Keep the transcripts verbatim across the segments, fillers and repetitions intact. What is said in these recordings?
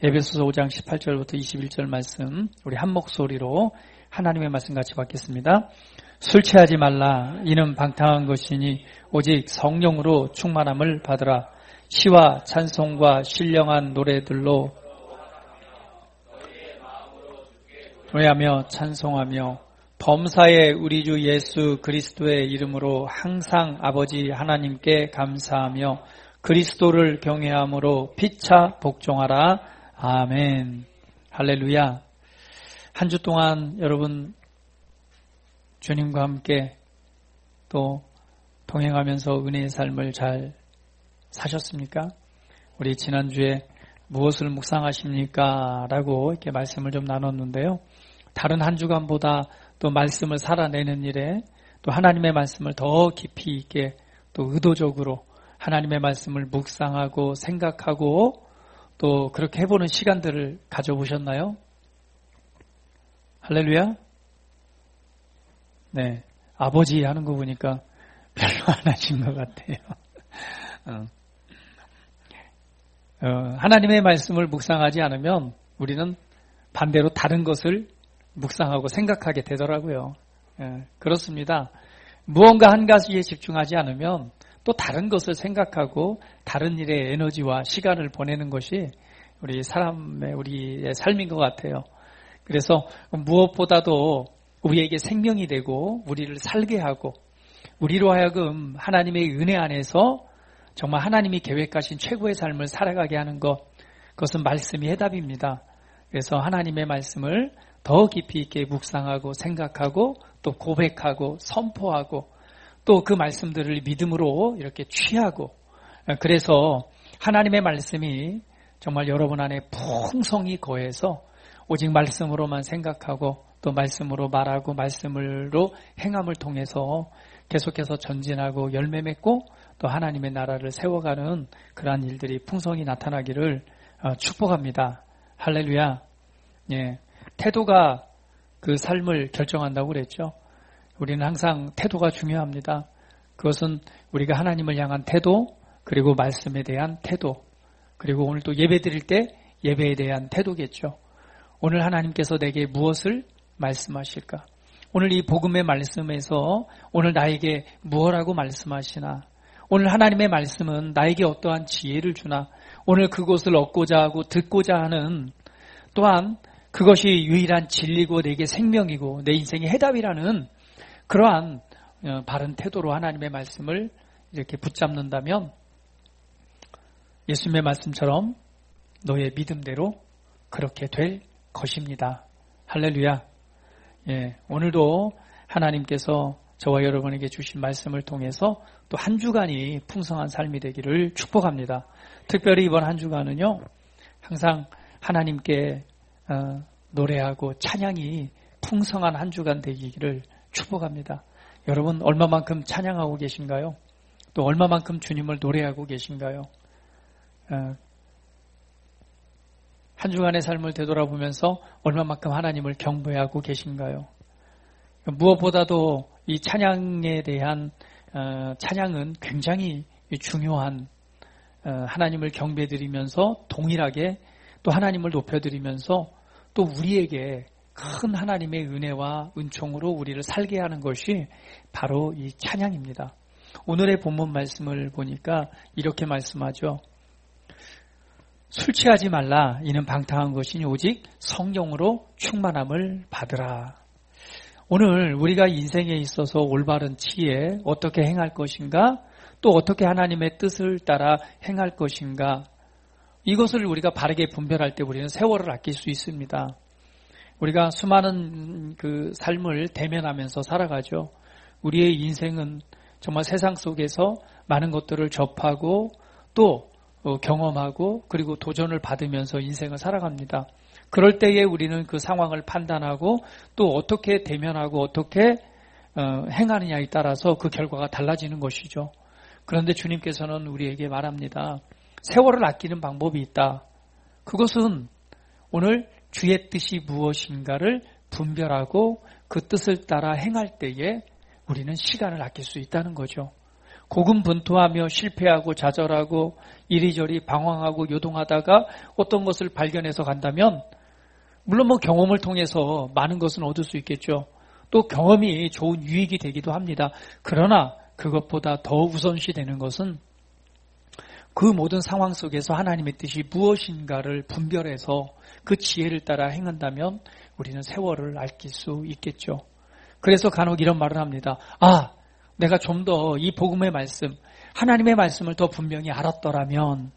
에베소서 오 장 십팔 절부터 이십일 절 말씀 우리 한 목소리로 하나님의 말씀 같이 받겠습니다. 술 취하지 말라. 이는 방탕한 것이니 오직 성령으로 충만함을 받으라. 시와 찬송과 신령한 노래들로 노래하며 찬송하며 범사에 우리 주 예수 그리스도의 이름으로 항상 아버지 하나님께 감사하며 그리스도를 경외함으로 피차 복종하라. 아멘. 할렐루야. 한 주 동안 여러분 주님과 함께 또 동행하면서 은혜의 삶을 잘 사셨습니까? 우리 지난주에 무엇을 묵상하십니까? 라고 이렇게 말씀을 좀 나눴는데요. 다른 한 주간보다 또 말씀을 살아내는 일에 또 하나님의 말씀을 더 깊이 있게 또 의도적으로 하나님의 말씀을 묵상하고 생각하고 또 그렇게 해보는 시간들을 가져보셨나요? 할렐루야? 네. 아버지 하는 거 보니까 별로 안 하신 것 같아요. 어. 어, 하나님의 말씀을 묵상하지 않으면 우리는 반대로 다른 것을 묵상하고 생각하게 되더라고요. 예, 그렇습니다. 무언가 한 가지에 집중하지 않으면 또 다른 것을 생각하고 다른 일에 에너지와 시간을 보내는 것이 우리 사람의 우리의 삶인 것 같아요. 그래서 무엇보다도 우리에게 생명이 되고 우리를 살게 하고 우리로 하여금 하나님의 은혜 안에서 정말 하나님이 계획하신 최고의 삶을 살아가게 하는 것, 그것은 말씀이 해답입니다. 그래서 하나님의 말씀을 더 깊이 있게 묵상하고 생각하고 또 고백하고 선포하고 또 그 말씀들을 믿음으로 이렇게 취하고, 그래서 하나님의 말씀이 정말 여러분 안에 풍성히 거해서 오직 말씀으로만 생각하고 또 말씀으로 말하고 말씀으로 행함을 통해서 계속해서 전진하고 열매 맺고 또 하나님의 나라를 세워가는 그러한 일들이 풍성히 나타나기를 축복합니다. 할렐루야. 예, 태도가 그 삶을 결정한다고 그랬죠. 우리는 항상 태도가 중요합니다. 그것은 우리가 하나님을 향한 태도, 그리고 말씀에 대한 태도, 그리고 오늘 또 예배 드릴 때 예배에 대한 태도겠죠. 오늘 하나님께서 내게 무엇을 말씀하실까? 오늘 이 복음의 말씀에서 오늘 나에게 무엇라고 말씀하시나? 오늘 하나님의 말씀은 나에게 어떠한 지혜를 주나? 오늘 그것을 얻고자 하고 듣고자 하는, 또한 그것이 유일한 진리고 내게 생명이고 내 인생의 해답이라는 그러한 바른 태도로 하나님의 말씀을 이렇게 붙잡는다면 예수님의 말씀처럼 너의 믿음대로 그렇게 될 것입니다. 할렐루야. 예, 오늘도 하나님께서 저와 여러분에게 주신 말씀을 통해서 또 한 주간이 풍성한 삶이 되기를 축복합니다. 특별히 이번 한 주간은요, 항상 하나님께 어, 노래하고 찬양이 풍성한 한 주간 되기를 축복합니다. 여러분 얼마만큼 찬양하고 계신가요? 또 얼마만큼 주님을 노래하고 계신가요? 어, 한 주간의 삶을 되돌아보면서 얼마만큼 하나님을 경배하고 계신가요? 무엇보다도 이 찬양에 대한 어, 찬양은 굉장히 중요한, 어, 하나님을 경배드리면서 동일하게 또 하나님을 높여드리면서 또 우리에게 큰 하나님의 은혜와 은총으로 우리를 살게 하는 것이 바로 이 찬양입니다. 오늘의 본문 말씀을 보니까 이렇게 말씀하죠. 술 취하지 말라. 이는 방탕한 것이니 오직 성령으로 충만함을 받으라. 오늘 우리가 인생에 있어서 올바른 지혜, 어떻게 행할 것인가, 또 어떻게 하나님의 뜻을 따라 행할 것인가, 이것을 우리가 바르게 분별할 때 우리는 세월을 아낄 수 있습니다. 우리가 수많은 그 삶을 대면하면서 살아가죠. 우리의 인생은 정말 세상 속에서 많은 것들을 접하고 또 경험하고 그리고 도전을 받으면서 인생을 살아갑니다. 그럴 때에 우리는 그 상황을 판단하고 또 어떻게 대면하고 어떻게 행하느냐에 따라서 그 결과가 달라지는 것이죠. 그런데 주님께서는 우리에게 말합니다. 세월을 아끼는 방법이 있다. 그것은 오늘 주의 뜻이 무엇인가를 분별하고 그 뜻을 따라 행할 때에 우리는 시간을 아낄 수 있다는 거죠. 고군분투하며 실패하고 좌절하고 이리저리 방황하고 요동하다가 어떤 것을 발견해서 간다면 물론 뭐 경험을 통해서 많은 것은 얻을 수 있겠죠. 또 경험이 좋은 유익이 되기도 합니다. 그러나 그것보다 더 우선시 되는 것은 그 모든 상황 속에서 하나님의 뜻이 무엇인가를 분별해서 그 지혜를 따라 행한다면 우리는 세월을 아낄 수 있겠죠. 그래서 간혹 이런 말을 합니다. 아, 내가 좀 더 이 복음의 말씀, 하나님의 말씀을 더 분명히 알았더라면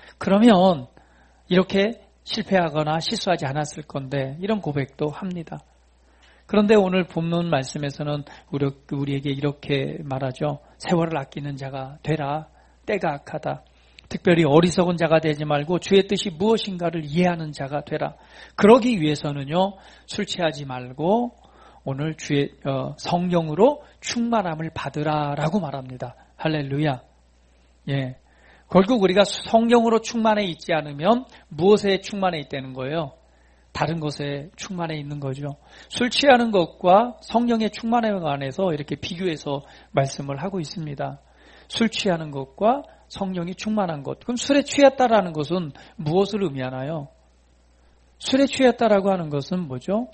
그러면 이렇게 실패하거나 실수하지 않았을 건데 이런 고백도 합니다. 그런데 오늘 본문 말씀에서는 우리에게 이렇게 말하죠. 세월을 아끼는 자가 되라. 때가 악하다. 특별히 어리석은 자가 되지 말고 주의 뜻이 무엇인가를 이해하는 자가 되라. 그러기 위해서는요. 술 취하지 말고 오늘 주의 어, 성령으로 충만함을 받으라라고 말합니다. 할렐루야. 예. 결국 우리가 성령으로 충만해 있지 않으면 무엇에 충만해 있다는 거예요? 다른 것에 충만해 있는 거죠. 술 취하는 것과 성령의 충만함에 관해서 이렇게 비교해서 말씀을 하고 있습니다. 술 취하는 것과 성령이 충만한 것. 그럼 술에 취했다라는 것은 무엇을 의미하나요? 술에 취했다라고 하는 것은 뭐죠?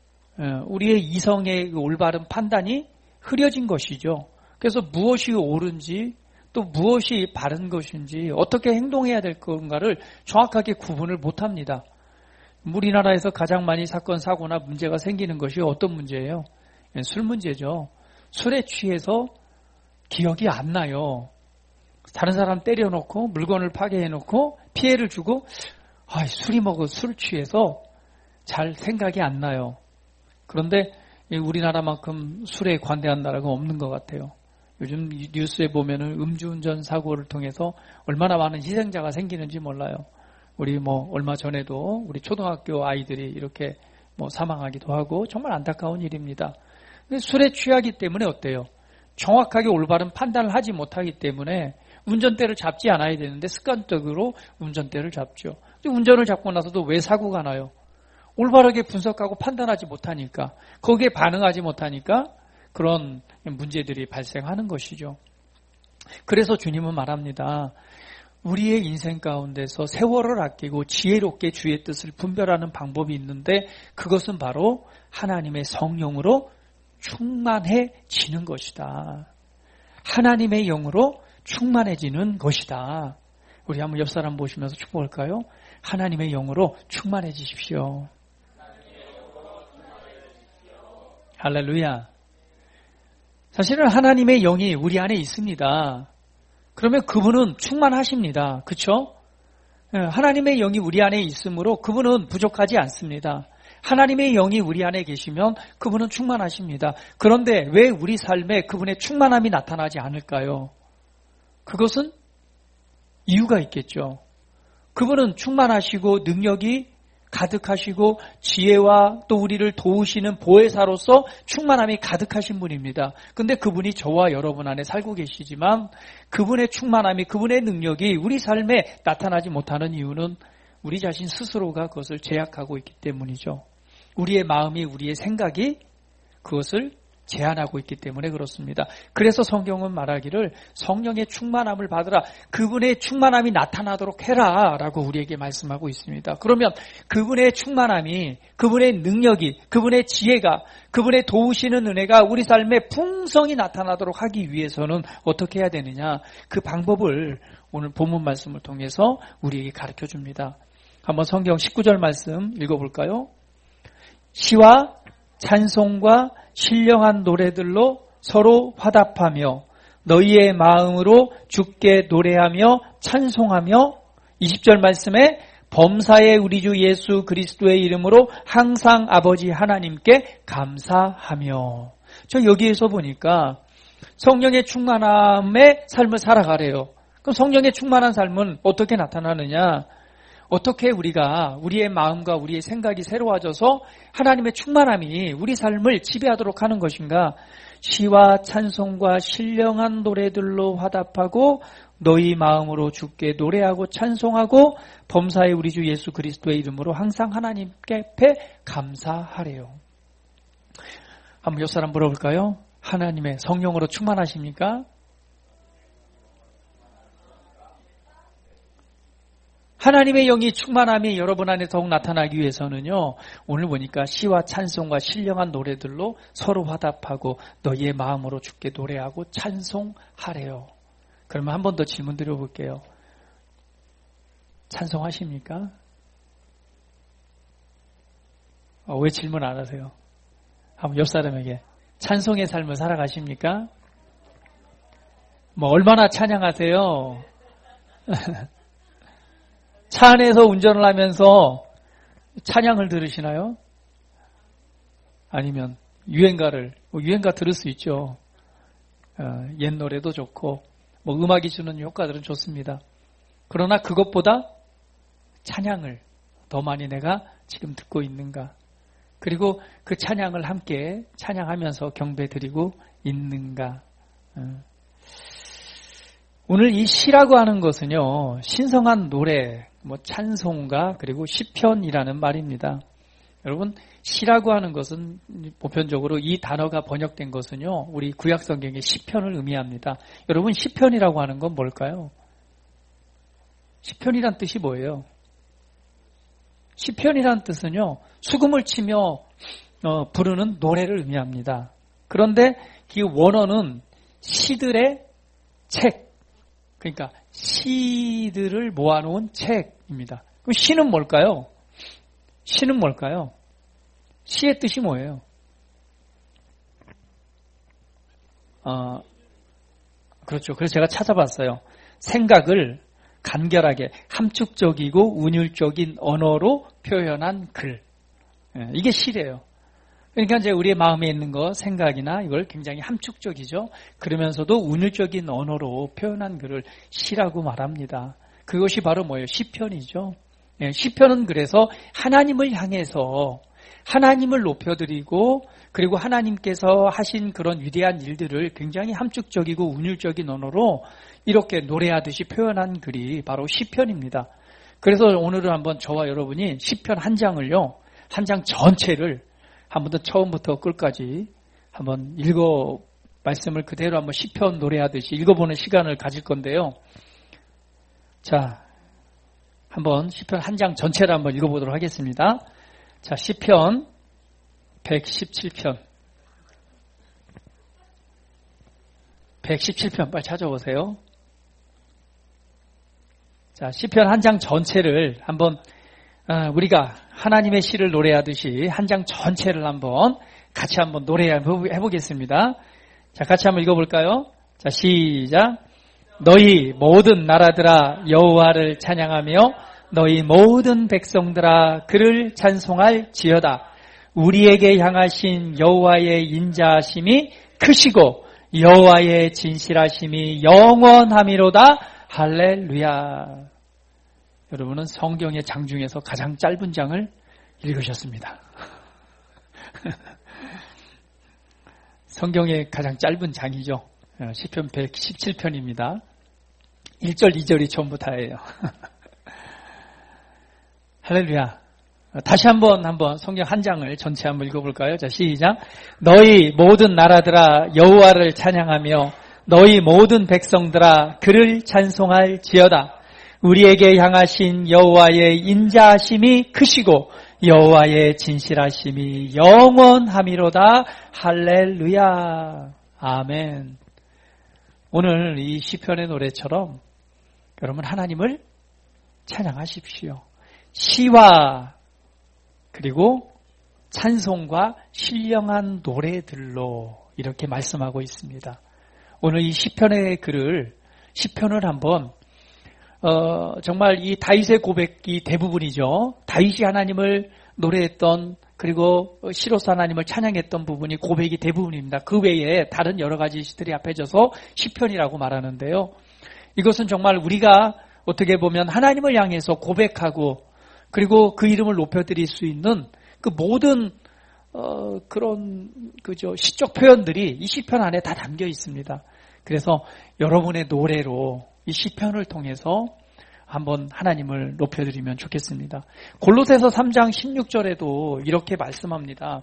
우리의 이성의 올바른 판단이 흐려진 것이죠. 그래서 무엇이 옳은지 또 무엇이 바른 것인지 어떻게 행동해야 될 건가를 정확하게 구분을 못합니다. 우리나라에서 가장 많이 사건, 사고나 문제가 생기는 것이 어떤 문제예요? 술 문제죠. 술에 취해서 기억이 안 나요. 다른 사람 때려놓고 물건을 파괴해놓고 피해를 주고 아, 술이 먹어 술 취해서 잘 생각이 안 나요. 그런데 우리나라만큼 술에 관대한 나라가 없는 것 같아요. 요즘 뉴스에 보면은 음주운전 사고를 통해서 얼마나 많은 희생자가 생기는지 몰라요. 우리 뭐 얼마 전에도 우리 초등학교 아이들이 이렇게 뭐 사망하기도 하고 정말 안타까운 일입니다. 근데 술에 취하기 때문에 어때요? 정확하게 올바른 판단을 하지 못하기 때문에 운전대를 잡지 않아야 되는데 습관적으로 운전대를 잡죠. 운전을 잡고 나서도 왜 사고가 나요? 올바르게 분석하고 판단하지 못하니까, 거기에 반응하지 못하니까 그런 문제들이 발생하는 것이죠. 그래서 주님은 말합니다. 우리의 인생 가운데서 세월을 아끼고 지혜롭게 주의 뜻을 분별하는 방법이 있는데 그것은 바로 하나님의 성령으로 충만해지는 것이다. 하나님의 영으로 충만해지는 것이다. 우리 한번 옆 사람 보시면서 축복할까요? 하나님의 영으로 충만해지십시오. 할렐루야. 사실은 하나님의 영이 우리 안에 있습니다. 그러면 그분은 충만하십니다. 그렇죠? 하나님의 영이 우리 안에 있으므로 그분은 부족하지 않습니다. 하나님의 영이 우리 안에 계시면 그분은 충만하십니다. 그런데 왜 우리 삶에 그분의 충만함이 나타나지 않을까요? 그것은 이유가 있겠죠. 그분은 충만하시고 능력이 가득하시고 지혜와 또 우리를 도우시는 보혜사로서 충만함이 가득하신 분입니다. 근데 그분이 저와 여러분 안에 살고 계시지만 그분의 충만함이, 그분의 능력이 우리 삶에 나타나지 못하는 이유는 우리 자신 스스로가 그것을 제약하고 있기 때문이죠. 우리의 마음이, 우리의 생각이 그것을 제한하고 있기 때문에 그렇습니다. 그래서 성경은 말하기를 성령의 충만함을 받으라, 그분의 충만함이 나타나도록 해라 라고 우리에게 말씀하고 있습니다. 그러면 그분의 충만함이, 그분의 능력이, 그분의 지혜가, 그분의 도우시는 은혜가 우리 삶에 풍성히 나타나도록 하기 위해서는 어떻게 해야 되느냐, 그 방법을 오늘 본문 말씀을 통해서 우리에게 가르쳐 줍니다. 한번 성경 십구 절 말씀 읽어볼까요? 시와 찬송과 신령한 노래들로 서로 화답하며 너희의 마음으로 주께 노래하며 찬송하며, 이십 절 말씀에 범사의 우리 주 예수 그리스도의 이름으로 항상 아버지 하나님께 감사하며. 저 여기에서 보니까 성령의 충만함의 삶을 살아가래요. 그럼 성령의 충만한 삶은 어떻게 나타나느냐? 어떻게 우리가 우리의 마음과 우리의 생각이 새로워져서 하나님의 충만함이 우리 삶을 지배하도록 하는 것인가? 시와 찬송과 신령한 노래들로 화답하고 너희 마음으로 주께 노래하고 찬송하고 범사의 우리 주 예수 그리스도의 이름으로 항상 하나님께 앞에 감사하래요. 한번 옆 사람 물어볼까요? 하나님의 성령으로 충만하십니까? 하나님의 영이 충만함이 여러분 안에 더욱 나타나기 위해서는요. 오늘 보니까 시와 찬송과 신령한 노래들로 서로 화답하고 너희의 마음으로 주께 노래하고 찬송하래요. 그러면 한 번 더 질문 드려볼게요. 찬송하십니까? 어, 왜 질문 안 하세요? 한번 옆 사람에게 찬송의 삶을 살아가십니까? 뭐 얼마나 찬양하세요? 차 안에서 운전을 하면서 찬양을 들으시나요? 아니면 유행가를, 뭐 유행가 들을 수 있죠. 어, 옛 노래도 좋고 뭐 음악이 주는 효과들은 좋습니다. 그러나 그것보다 찬양을 더 많이 내가 지금 듣고 있는가? 그리고 그 찬양을 함께 찬양하면서 경배드리고 있는가? 어. 오늘 이 시라고 하는 것은요, 신성한 노래, 뭐 찬송가, 그리고 시편이라는 말입니다. 여러분, 시라고 하는 것은 보편적으로 이 단어가 번역된 것은요, 우리 구약 성경의 시편을 의미합니다. 여러분, 시편이라고 하는 건 뭘까요? 시편이란 뜻이 뭐예요? 시편이란 뜻은요, 수금을 치며 어, 부르는 노래를 의미합니다. 그런데 이 원어는 시들의 책, 그러니까 시들을 모아놓은 책입니다. 그럼 시는 뭘까요? 시는 뭘까요? 시의 뜻이 뭐예요? 어, 그렇죠. 그래서 제가 찾아봤어요. 생각을 간결하게 함축적이고 운율적인 언어로 표현한 글. 이게 시래요. 그러니까 이제 우리의 마음에 있는 거, 생각이나 이걸 굉장히 함축적이죠. 그러면서도 운율적인 언어로 표현한 글을 시라고 말합니다. 그것이 바로 뭐예요? 시편이죠. 시편은 그래서 하나님을 향해서 하나님을 높여드리고 그리고 하나님께서 하신 그런 위대한 일들을 굉장히 함축적이고 운율적인 언어로 이렇게 노래하듯이 표현한 글이 바로 시편입니다. 그래서 오늘은 한번 저와 여러분이 시편 한 장을요, 한 장 전체를 한번 더 처음부터 끝까지 한번 읽어, 말씀을 그대로 한번 시편 노래하듯이 읽어보는 시간을 가질 건데요. 자, 한번 시편 한 장 전체를 한번 읽어보도록 하겠습니다. 자, 시편 백십칠 편. 백십칠 편 빨리 찾아오세요. 자, 시편 한 장 전체를 한번 우리가 하나님의 시를 노래하듯이 한 장 전체를 한번 같이 한번 노래해 보겠습니다. 자, 같이 한번 읽어볼까요? 자, 시작. 너희 모든 나라들아 여호와를 찬양하며 너희 모든 백성들아 그를 찬송할지어다. 우리에게 향하신 여호와의 인자하심이 크시고 여호와의 진실하심이 영원함이로다. 할렐루야. 여러분은 성경의 장 중에서 가장 짧은 장을 읽으셨습니다. 성경의 가장 짧은 장이죠. 시편 백십칠 편입니다. 일 절, 이 절이 전부 다예요. 할렐루야. 다시 한번 한번 성경 한 장을 전체 한번 읽어볼까요? 자, 시작. 너희 모든 나라들아 여호와를 찬양하며 너희 모든 백성들아 그를 찬송할지어다. 우리에게 향하신 여호와의 인자하심이 크시고 여호와의 진실하심이 영원함이로다. 할렐루야. 아멘. 오늘 이 시편의 노래처럼 여러분 하나님을 찬양하십시오. 시와 그리고 찬송과 신령한 노래들로 이렇게 말씀하고 있습니다. 오늘 이 시편의 글을 시편을 한번 어, 정말 이 다윗의 고백이 대부분이죠. 다윗이 하나님을 노래했던 그리고 시로서 하나님을 찬양했던 부분이 고백이 대부분입니다. 그 외에 다른 여러 가지 시들이 합해져서 시편이라고 말하는데요. 이것은 정말 우리가 어떻게 보면 하나님을 향해서 고백하고 그리고 그 이름을 높여드릴 수 있는 그 모든 어, 그런 그죠 시적 표현들이 이 시편 안에 다 담겨 있습니다. 그래서 여러분의 노래로 이 시편을 통해서 한번 하나님을 높여드리면 좋겠습니다. 골로새서 삼 장 십육 절에도 이렇게 말씀합니다.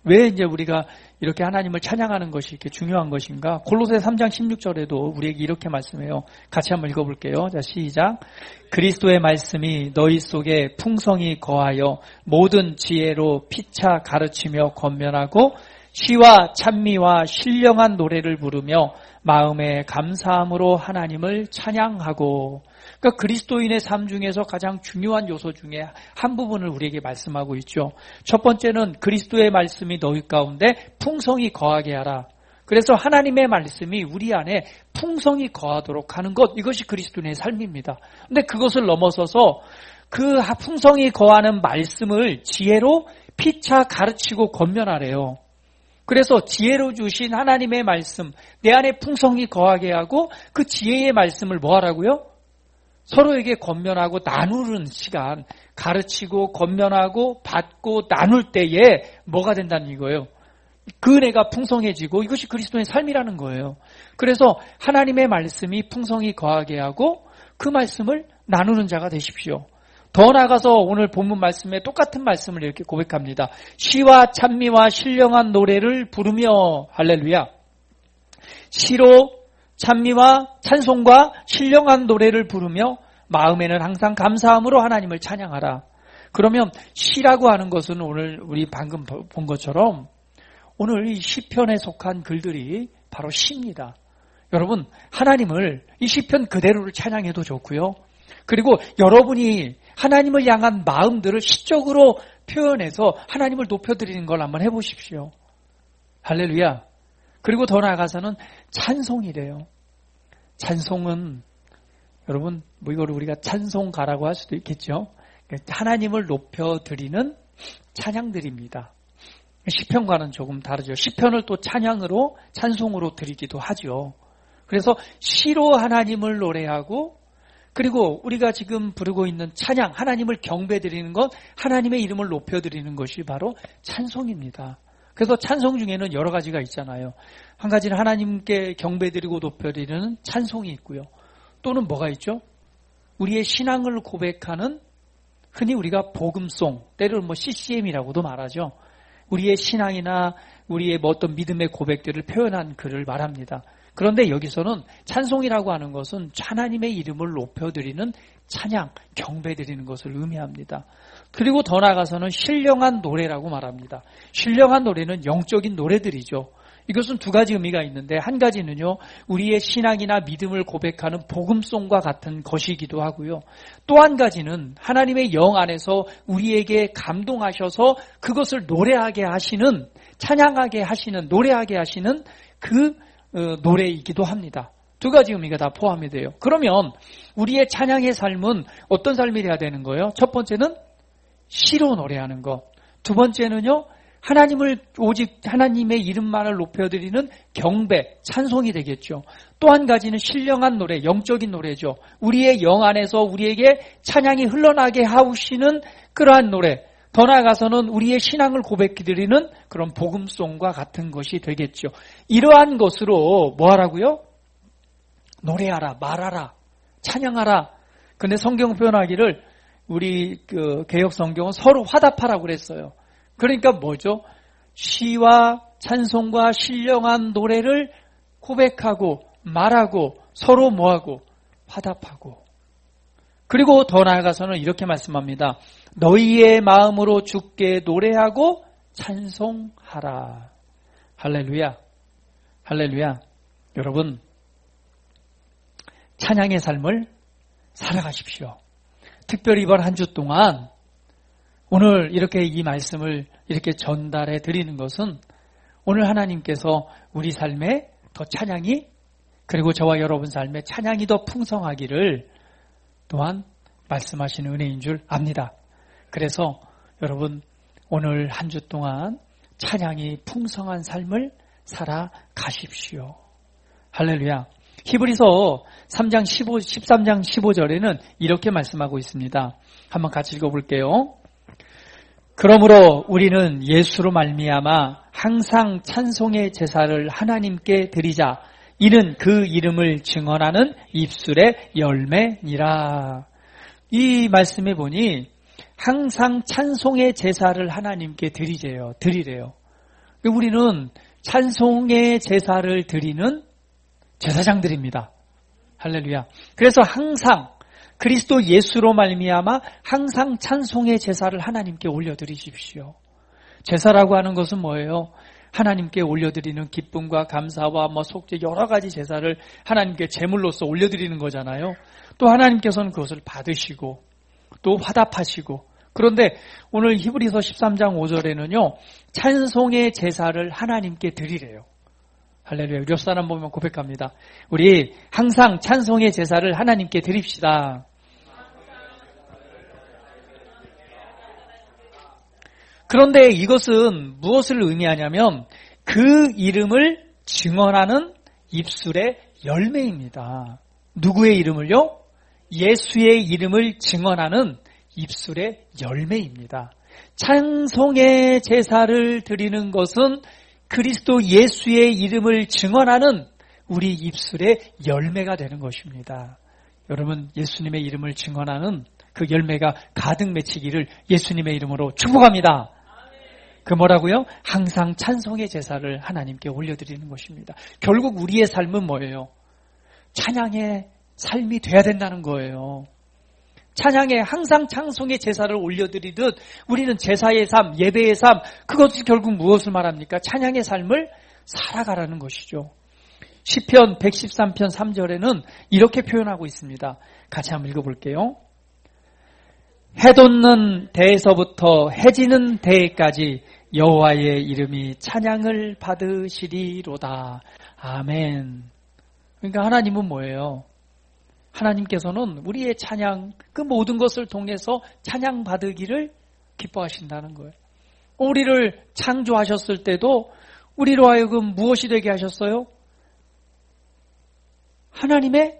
왜 이제 우리가 이렇게 하나님을 찬양하는 것이 이렇게 중요한 것인가? 골로새 삼 장 십육 절에도 우리에게 이렇게 말씀해요. 같이 한번 읽어볼게요. 자, 시작. 그리스도의 말씀이 너희 속에 풍성히 거하여 모든 지혜로 피차 가르치며 권면하고 시와 찬미와 신령한 노래를 부르며 마음의 감사함으로 하나님을 찬양하고. 그러니까 그리스도인의 삶 중에서 가장 중요한 요소 중에 한 부분을 우리에게 말씀하고 있죠. 첫 번째는 그리스도의 말씀이 너희 가운데 풍성히 거하게 하라. 그래서 하나님의 말씀이 우리 안에 풍성히 거하도록 하는 것, 이것이 그리스도인의 삶입니다. 근데 그것을 넘어서서 그 풍성히 거하는 말씀을 지혜로 피차 가르치고 권면하래요. 그래서 지혜로 주신 하나님의 말씀, 내 안에 풍성히 거하게 하고 그 지혜의 말씀을 뭐 하라고요? 서로에게 권면하고 나누는 시간, 가르치고 권면하고 받고 나눌 때에 뭐가 된다는 이거예요. 그 은혜가 풍성해지고 이것이 그리스도의 삶이라는 거예요. 그래서 하나님의 말씀이 풍성히 거하게 하고 그 말씀을 나누는 자가 되십시오. 더 나아가서 오늘 본문 말씀에 똑같은 말씀을 이렇게 고백합니다. 시와 찬미와 신령한 노래를 부르며, 할렐루야. 시로 찬미와 찬송과 신령한 노래를 부르며 마음에는 항상 감사함으로 하나님을 찬양하라. 그러면 시라고 하는 것은 오늘 우리 방금 본 것처럼 오늘 이 시편에 속한 글들이 바로 시입니다. 여러분, 하나님을 이 시편 그대로를 찬양해도 좋고요. 그리고 여러분이 하나님을 향한 마음들을 시적으로 표현해서 하나님을 높여드리는 걸 한번 해보십시오. 할렐루야. 그리고 더 나아가서는 찬송이래요. 찬송은 여러분 뭐 이걸 우리가 찬송가라고 할 수도 있겠죠. 하나님을 높여드리는 찬양들입니다. 시편과는 조금 다르죠. 시편을 또 찬양으로 찬송으로 드리기도 하죠. 그래서 시로 하나님을 노래하고 그리고 우리가 지금 부르고 있는 찬양, 하나님을 경배드리는 것, 하나님의 이름을 높여드리는 것이 바로 찬송입니다. 그래서 찬송 중에는 여러 가지가 있잖아요. 한 가지는 하나님께 경배드리고 높여드리는 찬송이 있고요. 또는 뭐가 있죠? 우리의 신앙을 고백하는 흔히 우리가 복음송, 때로는 뭐 씨씨엠이라고도 말하죠. 우리의 신앙이나 우리의 뭐 어떤 믿음의 고백들을 표현한 글을 말합니다. 그런데 여기서는 찬송이라고 하는 것은 하나님의 이름을 높여드리는 찬양, 경배드리는 것을 의미합니다. 그리고 더 나아가서는 신령한 노래라고 말합니다. 신령한 노래는 영적인 노래들이죠. 이것은 두 가지 의미가 있는데 한 가지는요, 우리의 신앙이나 믿음을 고백하는 복음송과 같은 것이기도 하고요. 또 한 가지는 하나님의 영 안에서 우리에게 감동하셔서 그것을 노래하게 하시는, 찬양하게 하시는, 노래하게 하시는 그 노래이기도 합니다. 두 가지 의미가 다 포함이 돼요. 그러면 우리의 찬양의 삶은 어떤 삶이 돼야 되는 거예요? 첫 번째는 시로 노래하는 것. 두 번째는요, 하나님을 오직 하나님의 이름만을 높여드리는 경배, 찬송이 되겠죠. 또 한 가지는 신령한 노래, 영적인 노래죠. 우리의 영 안에서 우리에게 찬양이 흘러나게 하시는 그러한 노래. 더 나아가서는 우리의 신앙을 고백드리는 그런 복음송과 같은 것이 되겠죠. 이러한 것으로 뭐 하라고요? 노래하라, 말하라, 찬양하라. 근데 성경 표현하기를 우리 그 개역 성경은 서로 화답하라고 그랬어요. 그러니까 뭐죠? 시와 찬송과 신령한 노래를 고백하고 말하고 서로 뭐하고 화답하고. 그리고 더 나아가서는 이렇게 말씀합니다. 너희의 마음으로 주께 노래하고 찬송하라. 할렐루야. 할렐루야. 여러분, 찬양의 삶을 살아가십시오. 특별히 이번 한 주 동안 오늘 이렇게 이 말씀을 이렇게 전달해 드리는 것은 오늘 하나님께서 우리 삶에 더 찬양이, 그리고 저와 여러분 삶에 찬양이 더 풍성하기를 또한 말씀하시는 은혜인 줄 압니다. 그래서 여러분 오늘 한 주 동안 찬양이 풍성한 삶을 살아가십시오. 할렐루야. 히브리서 삼 장 십오, 십삼 장 십오 절에는 이렇게 말씀하고 있습니다. 한번 같이 읽어볼게요. 그러므로 우리는 예수로 말미암아 항상 찬송의 제사를 하나님께 드리자. 이는 그 이름을 증언하는 입술의 열매니라. 이 말씀에 보니 항상 찬송의 제사를 하나님께 드리래요. 드리래요. 우리는 찬송의 제사를 드리는 제사장들입니다. 할렐루야. 그래서 항상 그리스도 예수로 말미암아 항상 찬송의 제사를 하나님께 올려드리십시오. 제사라고 하는 것은 뭐예요? 하나님께 올려드리는 기쁨과 감사와 뭐 속죄 여러 가지 제사를 하나님께 제물로서 올려드리는 거잖아요. 또 하나님께서는 그것을 받으시고 또 화답하시고, 그런데 오늘 히브리서 십삼 장 오 절에는요 찬송의 제사를 하나님께 드리래요. 할렐루야. 우리 옆 사람 보면 고백합니다. 우리 항상 찬송의 제사를 하나님께 드립시다. 그런데 이것은 무엇을 의미하냐면 그 이름을 증언하는 입술의 열매입니다. 누구의 이름을요? 예수의 이름을 증언하는 입술의 열매입니다. 찬송의 제사를 드리는 것은 그리스도 예수의 이름을 증언하는 우리 입술의 열매가 되는 것입니다. 여러분, 예수님의 이름을 증언하는 그 열매가 가득 맺히기를 예수님의 이름으로 축복합니다. 그 뭐라고요? 항상 찬송의 제사를 하나님께 올려드리는 것입니다. 결국 우리의 삶은 뭐예요? 찬양의 삶이 돼야 된다는 거예요. 찬양에 항상 찬송의 제사를 올려드리듯 우리는 제사의 삶, 예배의 삶, 그것이 결국 무엇을 말합니까? 찬양의 삶을 살아가라는 것이죠. 시편 백십삼 편 삼 절에는 이렇게 표현하고 있습니다. 같이 한번 읽어볼게요. 해돋는 데에서부터 해지는 데까지 여호와의 이름이 찬양을 받으시리로다. 아멘. 그러니까 하나님은 뭐예요? 하나님께서는 우리의 찬양, 그 모든 것을 통해서 찬양 받으기를 기뻐하신다는 거예요. 우리를 창조하셨을 때도 우리로 하여금 무엇이 되게 하셨어요? 하나님의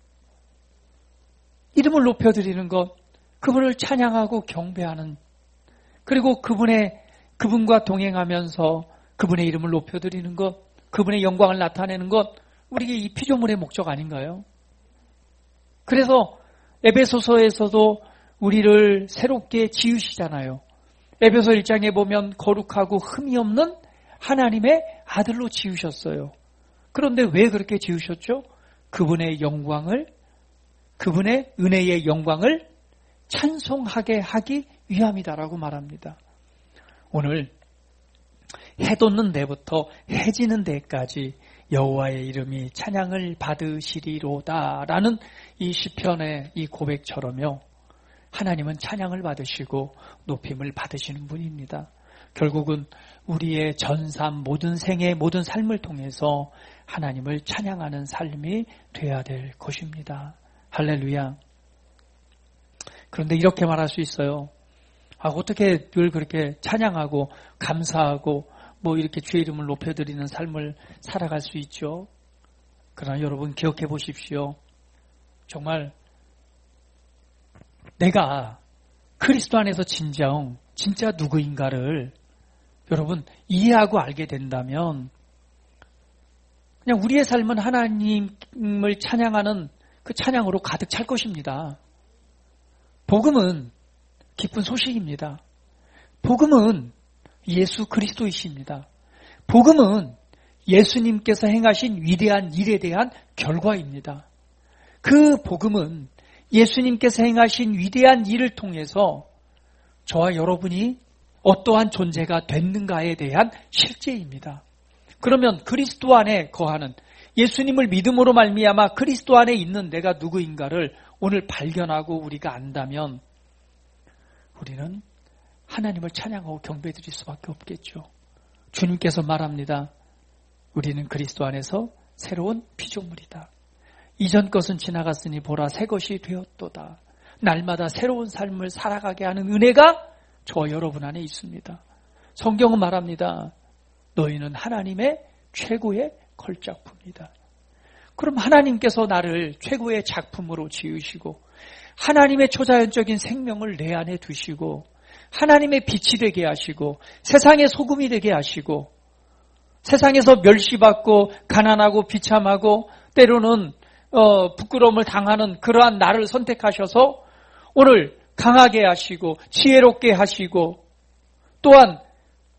이름을 높여드리는 것, 그분을 찬양하고 경배하는, 그리고 그분의 그분과 동행하면서 그분의 이름을 높여드리는 것, 그분의 영광을 나타내는 것, 우리에게 이 피조물의 목적 아닌가요? 그래서 에베소서에서도 우리를 새롭게 지으시잖아요. 에베소 일 장에 보면 거룩하고 흠이 없는 하나님의 아들로 지으셨어요. 그런데 왜 그렇게 지으셨죠? 그분의 영광을, 그분의 은혜의 영광을 찬송하게 하기 위함이다라고 말합니다. 오늘 해돋는 데부터 해지는 데까지 여호와의 이름이 찬양을 받으시리로다라는 이 시편의 이 고백처럼요. 하나님은 찬양을 받으시고 높임을 받으시는 분입니다. 결국은 우리의 전삼 모든 생애 모든 삶을 통해서 하나님을 찬양하는 삶이 돼야 될 것입니다. 할렐루야. 그런데 이렇게 말할 수 있어요. 아, 어떻게 늘 그렇게 찬양하고 감사하고 뭐 이렇게 주의 이름을 높여드리는 삶을 살아갈 수 있죠. 그러나 여러분 기억해 보십시오. 정말 내가 그리스도 안에서 진정 진짜 누구인가를 여러분 이해하고 알게 된다면 그냥 우리의 삶은 하나님을 찬양하는 그 찬양으로 가득 찰 것입니다. 복음은 기쁜 소식입니다. 복음은 예수 그리스도이십니다. 복음은 예수님께서 행하신 위대한 일에 대한 결과입니다. 그 복음은 예수님께서 행하신 위대한 일을 통해서 저와 여러분이 어떠한 존재가 됐는가에 대한 실제입니다. 그러면 그리스도 안에 거하는 예수님을 믿음으로 말미암아 그리스도 안에 있는 내가 누구인가를 오늘 발견하고 우리가 안다면 우리는 하나님을 찬양하고 경배드릴 수밖에 없겠죠. 주님께서 말합니다. 우리는 그리스도 안에서 새로운 피조물이다. 이전 것은 지나갔으니 보라 새 것이 되었도다. 날마다 새로운 삶을 살아가게 하는 은혜가 저와 여러분 안에 있습니다. 성경은 말합니다. 너희는 하나님의 최고의 걸작품이다. 그럼 하나님께서 나를 최고의 작품으로 지으시고 하나님의 초자연적인 생명을 내 안에 두시고 하나님의 빛이 되게 하시고 세상의 소금이 되게 하시고 세상에서 멸시받고 가난하고 비참하고 때로는 어, 부끄러움을 당하는 그러한 나를 선택하셔서 오늘 강하게 하시고 지혜롭게 하시고 또한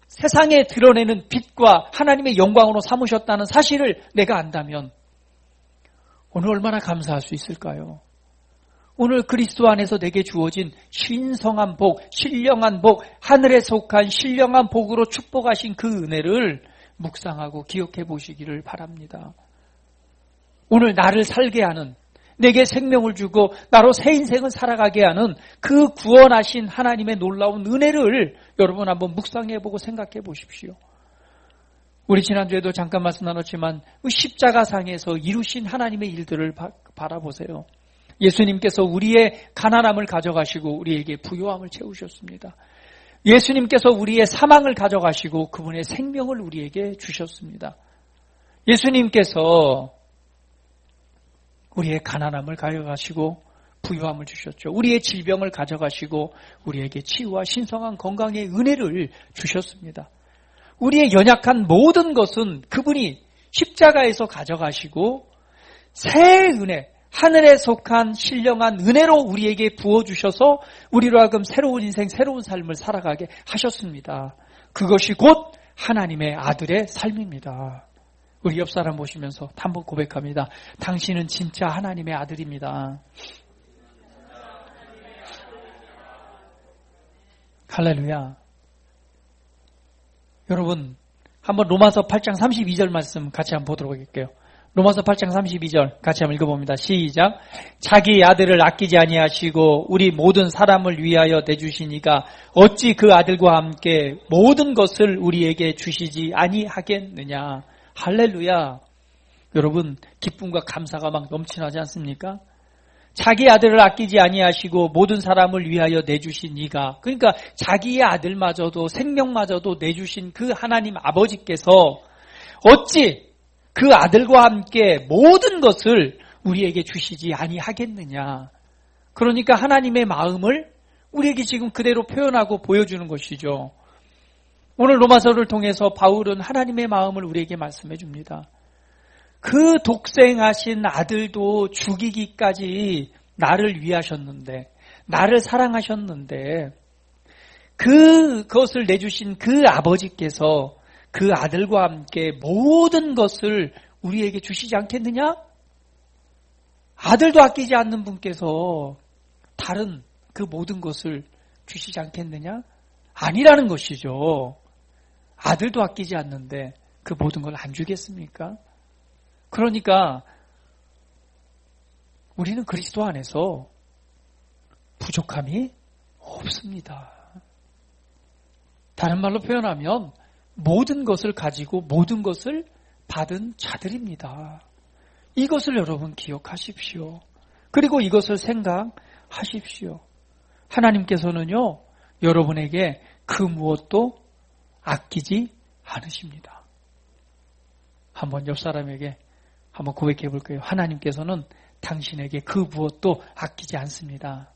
세상에 드러내는 빛과 하나님의 영광으로 삼으셨다는 사실을 내가 안다면 오늘 얼마나 감사할 수 있을까요? 오늘 그리스도 안에서 내게 주어진 신성한 복, 신령한 복, 하늘에 속한 신령한 복으로 축복하신 그 은혜를 묵상하고 기억해 보시기를 바랍니다. 오늘 나를 살게 하는, 내게 생명을 주고 나로 새 인생을 살아가게 하는 그 구원하신 하나님의 놀라운 은혜를 여러분 한번 묵상해 보고 생각해 보십시오. 우리 지난주에도 잠깐 말씀 나눴지만 십자가상에서 이루신 하나님의 일들을 바, 바라보세요. 예수님께서 우리의 가난함을 가져가시고 우리에게 부요함을 채우셨습니다. 예수님께서 우리의 사망을 가져가시고 그분의 생명을 우리에게 주셨습니다. 예수님께서 우리의 가난함을 가져가시고 부유함을 주셨죠. 우리의 질병을 가져가시고 우리에게 치유와 신성한 건강의 은혜를 주셨습니다. 우리의 연약한 모든 것은 그분이 십자가에서 가져가시고 새 은혜, 하늘에 속한 신령한 은혜로 우리에게 부어주셔서 우리로 하여금 새로운 인생, 새로운 삶을 살아가게 하셨습니다. 그것이 곧 하나님의 아들의 삶입니다. 우리 옆 사람 보시면서 한번 고백합니다. 당신은 진짜 하나님의 아들입니다. 할렐루야. 여러분, 한번 로마서 팔 장 삼십이 절 말씀 같이 한번 보도록 할게요. 로마서 팔 장 삼십이 절 같이 한번 읽어봅니다. 시작. 자기 아들을 아끼지 아니하시고 우리 모든 사람을 위하여 내주시니가 어찌 그 아들과 함께 모든 것을 우리에게 주시지 아니하겠느냐. 할렐루야. 여러분, 기쁨과 감사가 막 넘치나지 않습니까? 자기 아들을 아끼지 아니하시고 모든 사람을 위하여 내주신 이가, 그러니까 자기의 아들마저도 생명마저도 내주신 그 하나님 아버지께서 어찌 그 아들과 함께 모든 것을 우리에게 주시지 아니하겠느냐. 그러니까 하나님의 마음을 우리에게 지금 그대로 표현하고 보여주는 것이죠. 오늘 로마서를 통해서 바울은 하나님의 마음을 우리에게 말씀해 줍니다. 그 독생하신 아들도 죽이기까지 나를 위하셨는데, 나를 사랑하셨는데, 그것을 내주신 그 아버지께서 그 아들과 함께 모든 것을 우리에게 주시지 않겠느냐? 아들도 아끼지 않는 분께서 다른 그 모든 것을 주시지 않겠느냐? 아니라는 것이죠. 아들도 아끼지 않는데 그 모든 걸 안 주겠습니까? 그러니까 우리는 그리스도 안에서 부족함이 없습니다. 다른 말로 표현하면 모든 것을 가지고 모든 것을 받은 자들입니다. 이것을 여러분 기억하십시오. 그리고 이것을 생각하십시오. 하나님께서는요, 여러분에게 그 무엇도 아끼지 않으십니다. 한번 옆 사람에게 한번 고백해 볼까요? 하나님께서는 당신에게 그 무엇도 아끼지 않습니다.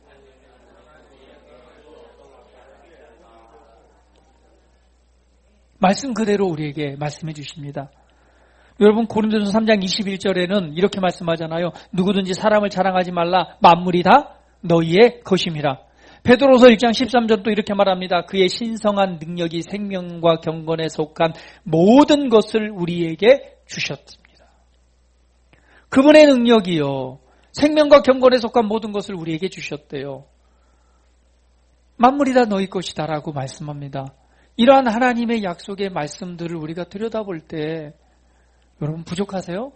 말씀 그대로 우리에게 말씀해 주십니다. 여러분, 고린도서 삼 장 이십일 절에는 이렇게 말씀하잖아요. 누구든지 사람을 자랑하지 말라. 만물이 다 너희의 것임이라. 베드로서 일 장 십삼 절도 이렇게 말합니다. 그의 신성한 능력이 생명과 경건에 속한 모든 것을 우리에게 주셨습니다. 그분의 능력이요, 생명과 경건에 속한 모든 것을 우리에게 주셨대요. 만물이 다 너희 것이다라고 말씀합니다. 이러한 하나님의 약속의 말씀들을 우리가 들여다볼 때 여러분 부족하세요?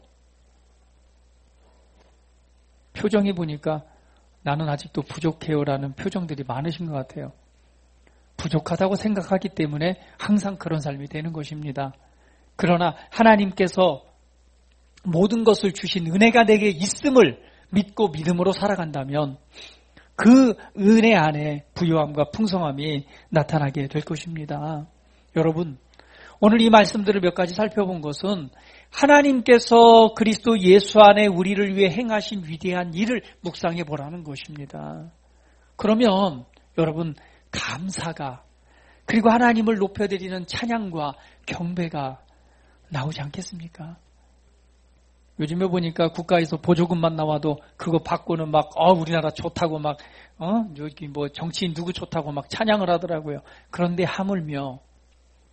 표정이 보니까 나는 아직도 부족해요라는 표정들이 많으신 것 같아요. 부족하다고 생각하기 때문에 항상 그런 삶이 되는 것입니다. 그러나 하나님께서 모든 것을 주신 은혜가 내게 있음을 믿고 믿음으로 살아간다면 그 은혜 안에 부요함과 풍성함이 나타나게 될 것입니다. 여러분, 오늘 이 말씀들을 몇 가지 살펴본 것은 하나님께서 그리스도 예수 안에 우리를 위해 행하신 위대한 일을 묵상해 보라는 것입니다. 그러면 여러분, 감사가, 그리고 하나님을 높여드리는 찬양과 경배가 나오지 않겠습니까? 요즘에 보니까 국가에서 보조금만 나와도 그거 받고는 막, 어, 우리나라 좋다고 막, 어, 여기 뭐 정치인 누구 좋다고 막 찬양을 하더라고요. 그런데 하물며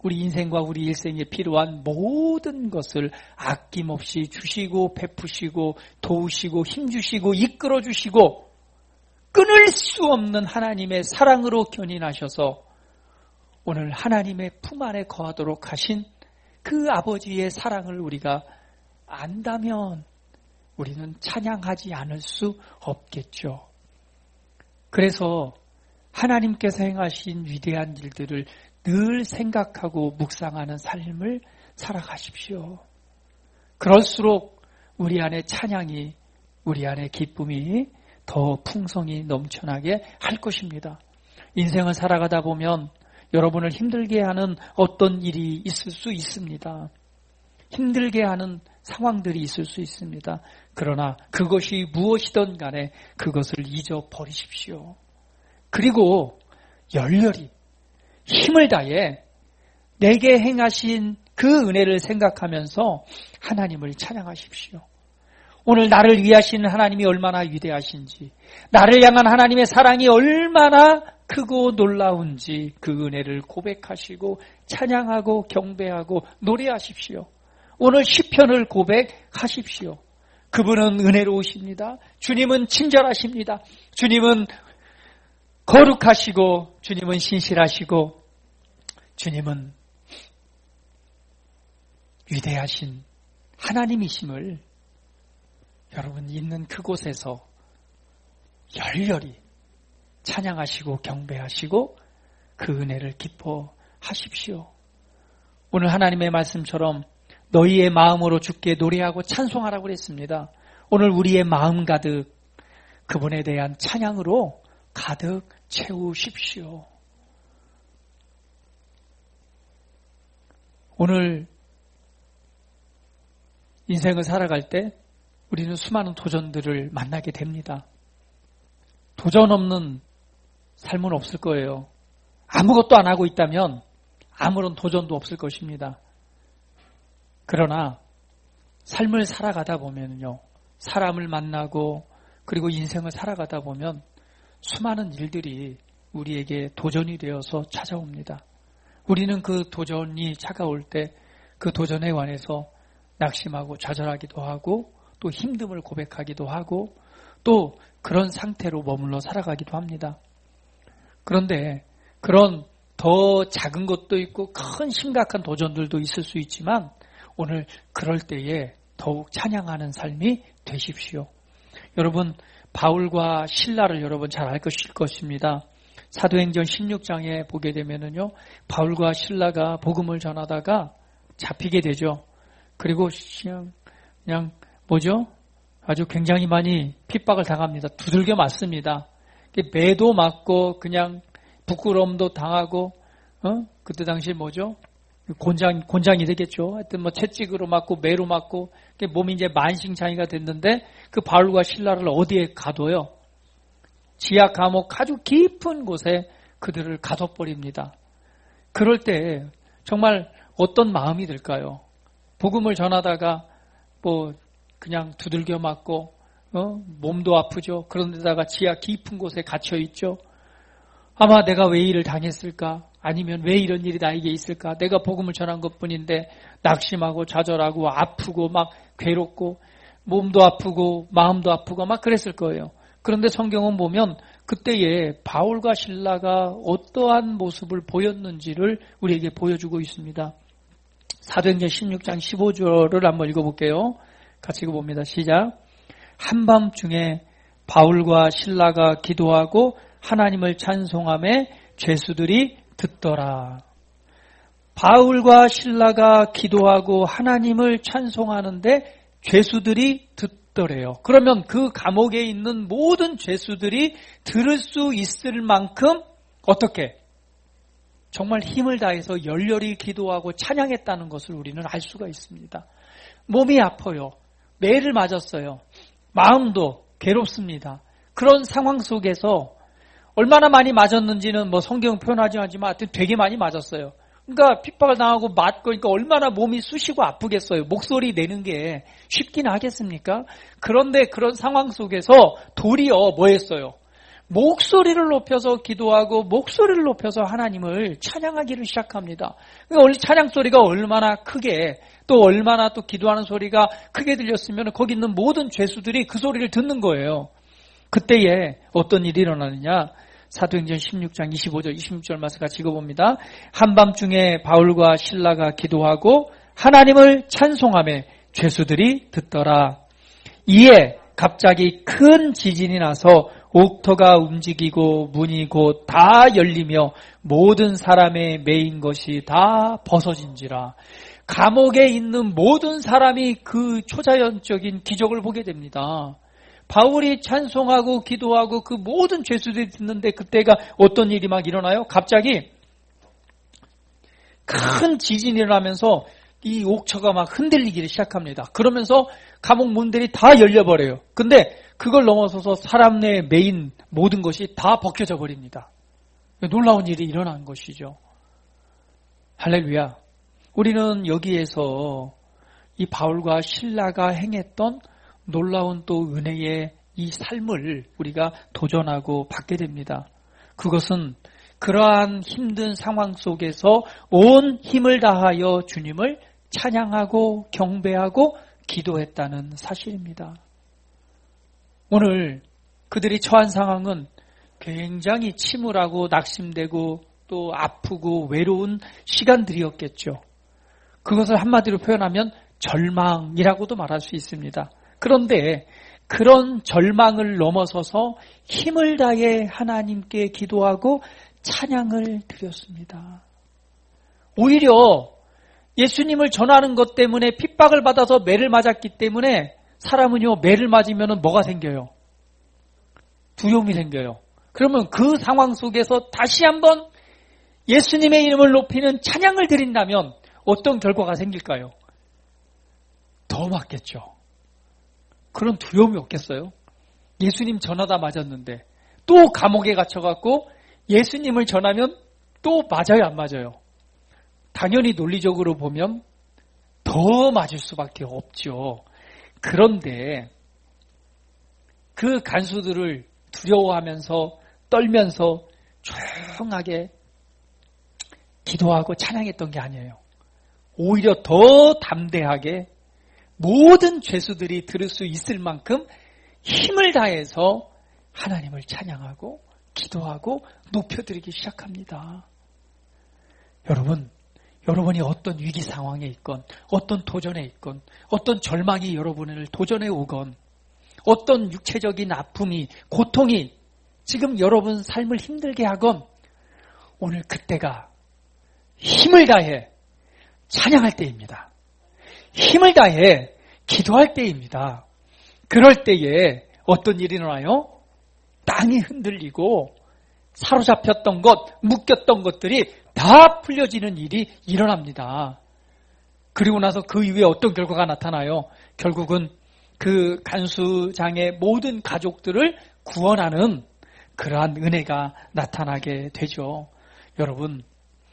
우리 인생과 우리 일생에 필요한 모든 것을 아낌없이 주시고 베푸시고 도우시고 힘주시고 이끌어주시고 끊을 수 없는 하나님의 사랑으로 견인하셔서 오늘 하나님의 품 안에 거하도록 하신 그 아버지의 사랑을 우리가 안다면 우리는 찬양하지 않을 수 없겠죠. 그래서 하나님께서 행하신 위대한 일들을 늘 생각하고 묵상하는 삶을 살아가십시오. 그럴수록 우리 안에 찬양이, 우리 안에 기쁨이 더 풍성히 넘쳐나게 할 것입니다. 인생을 살아가다 보면 여러분을 힘들게 하는 어떤 일이 있을 수 있습니다. 힘들게 하는 상황들이 있을 수 있습니다. 그러나 그것이 무엇이든 간에 그것을 잊어버리십시오. 그리고 열렬히 힘을 다해 내게 행하신 그 은혜를 생각하면서 하나님을 찬양하십시오. 오늘 나를 위하시는 하나님이 얼마나 위대하신지, 나를 향한 하나님의 사랑이 얼마나 크고 놀라운지 그 은혜를 고백하시고 찬양하고 경배하고 노래하십시오. 오늘 시편을 고백하십시오. 그분은 은혜로우십니다. 주님은 친절하십니다. 주님은 거룩하시고 주님은 신실하시고 주님은 위대하신 하나님이심을 여러분 있는 그곳에서 열렬히 찬양하시고 경배하시고 그 은혜를 기뻐하십시오. 오늘 하나님의 말씀처럼 너희의 마음으로 주께 노래하고 찬송하라고 그랬습니다. 오늘 우리의 마음 가득 그분에 대한 찬양으로 가득 채우십시오. 오늘 인생을 살아갈 때 우리는 수많은 도전들을 만나게 됩니다. 도전 없는 삶은 없을 거예요. 아무것도 안 하고 있다면 아무런 도전도 없을 것입니다. 그러나 삶을 살아가다 보면요, 사람을 만나고 그리고 인생을 살아가다 보면 수많은 일들이 우리에게 도전이 되어서 찾아옵니다. 우리는 그 도전이 차가울 때 그 도전에 관해서 낙심하고 좌절하기도 하고 또 힘듦을 고백하기도 하고 또 그런 상태로 머물러 살아가기도 합니다. 그런데 그런 더 작은 것도 있고 큰 심각한 도전들도 있을 수 있지만 오늘 그럴 때에 더욱 찬양하는 삶이 되십시오. 여러분, 바울과 실라를 여러분 잘 알 것입니다. 사도행전 십육 장에 보게 되면은요, 바울과 실라가 복음을 전하다가 잡히게 되죠. 그리고 그냥, 그냥 뭐죠? 아주 굉장히 많이 핍박을 당합니다. 두들겨 맞습니다. 매도 맞고 그냥 부끄러움도 당하고, 어? 그때 당시 뭐죠? 곤장, 곤장이 되겠죠. 하여튼 뭐 채찍으로 맞고 매로 맞고 몸이 이제 만신창이가 됐는데 그 바울과 실라를 어디에 가둬요? 지하 감옥 아주 깊은 곳에 그들을 가둬버립니다. 그럴 때 정말 어떤 마음이 들까요? 복음을 전하다가 뭐 그냥 두들겨 맞고 어? 몸도 아프죠. 그런데다가 지하 깊은 곳에 갇혀 있죠. 아마 내가 왜 이를 당했을까? 아니면 왜 이런 일이 나에게 있을까? 내가 복음을 전한 것뿐인데 낙심하고 좌절하고 아프고 막 괴롭고 몸도 아프고 마음도 아프고 막 그랬을 거예요. 그런데 성경은 보면 그때에 바울과 실라가 어떠한 모습을 보였는지를 우리에게 보여주고 있습니다. 사도행전 십육 장 십오 절을 한번 읽어볼게요. 같이 읽어봅니다. 시작. 한밤중에 바울과 실라가 기도하고 하나님을 찬송하며 죄수들이 듣더라. 바울과 실라가 기도하고 하나님을 찬송하는데 죄수들이 듣더래요. 그러면 그 감옥에 있는 모든 죄수들이 들을 수 있을 만큼 어떻게? 정말 힘을 다해서 열렬히 기도하고 찬양했다는 것을 우리는 알 수가 있습니다. 몸이 아파요. 매를 맞았어요. 마음도 괴롭습니다. 그런 상황 속에서 얼마나 많이 맞았는지는 뭐 성경 표현하지 않지만 하여튼 되게 많이 맞았어요. 그러니까 핍박을 당하고 맞고 그러니까 얼마나 몸이 쑤시고 아프겠어요. 목소리 내는 게 쉽긴 하겠습니까? 그런데 그런 상황 속에서 도리어 뭐 했어요? 목소리를 높여서 기도하고 목소리를 높여서 하나님을 찬양하기를 시작합니다. 그러니까 원래 찬양 소리가 얼마나 크게 또 얼마나 또 기도하는 소리가 크게 들렸으면 거기 있는 모든 죄수들이 그 소리를 듣는 거예요. 그때에 어떤 일이 일어나느냐? 사도행전 십육 장 이십오 절 이십육 절 말씀 같이 읽어봅니다. 한밤중에 바울과 실라가 기도하고 하나님을 찬송하며 죄수들이 듣더라. 이에 갑자기 큰 지진이 나서 옥토가 움직이고 문이 곧 다 열리며 모든 사람의 매인 것이 다 벗어진지라. 감옥에 있는 모든 사람이 그 초자연적인 기적을 보게 됩니다. 바울이 찬송하고 기도하고 그 모든 죄수들이 듣는데 그때가 어떤 일이 막 일어나요? 갑자기 큰 지진이 일어나면서 이 옥처가 막 흔들리기 시작합니다. 그러면서 감옥 문들이 다 열려버려요. 근데 그걸 넘어서서 사람 내 메인 모든 것이 다 벗겨져 버립니다. 놀라운 일이 일어난 것이죠. 할렐루야. 우리는 여기에서 이 바울과 실라가 행했던 놀라운 또 은혜의 이 삶을 우리가 도전하고 받게 됩니다. 그것은 그러한 힘든 상황 속에서 온 힘을 다하여 주님을 찬양하고 경배하고 기도했다는 사실입니다. 오늘 그들이 처한 상황은 굉장히 침울하고 낙심되고 또 아프고 외로운 시간들이었겠죠. 그것을 한마디로 표현하면 절망이라고도 말할 수 있습니다. 그런데 그런 절망을 넘어서서 힘을 다해 하나님께 기도하고 찬양을 드렸습니다. 오히려 예수님을 전하는 것 때문에 핍박을 받아서 매를 맞았기 때문에 사람은요, 매를 맞으면 뭐가 생겨요? 두려움이 생겨요. 그러면 그 상황 속에서 다시 한번 예수님의 이름을 높이는 찬양을 드린다면 어떤 결과가 생길까요? 더 맞겠죠. 그런 두려움이 없겠어요? 예수님 전하다 맞았는데 또 감옥에 갇혀갖고 예수님을 전하면 또 맞아요, 안 맞아요? 당연히 논리적으로 보면 더 맞을 수밖에 없죠. 그런데 그 간수들을 두려워하면서 떨면서 조용하게 기도하고 찬양했던 게 아니에요. 오히려 더 담대하게 모든 죄수들이 들을 수 있을 만큼 힘을 다해서 하나님을 찬양하고 기도하고 높여드리기 시작합니다. 여러분, 여러분이 어떤 위기 상황에 있건 어떤 도전에 있건 어떤 절망이 여러분을 도전해 오건 어떤 육체적인 아픔이 고통이 지금 여러분 삶을 힘들게 하건 오늘 그때가 힘을 다해 찬양할 때입니다. 힘을 다해 기도할 때입니다. 그럴 때에 어떤 일이 일어나요? 땅이 흔들리고 사로잡혔던 것, 묶였던 것들이 다 풀려지는 일이 일어납니다. 그리고 나서 그 이후에 어떤 결과가 나타나요? 결국은 그 간수장의 모든 가족들을 구원하는 그러한 은혜가 나타나게 되죠. 여러분,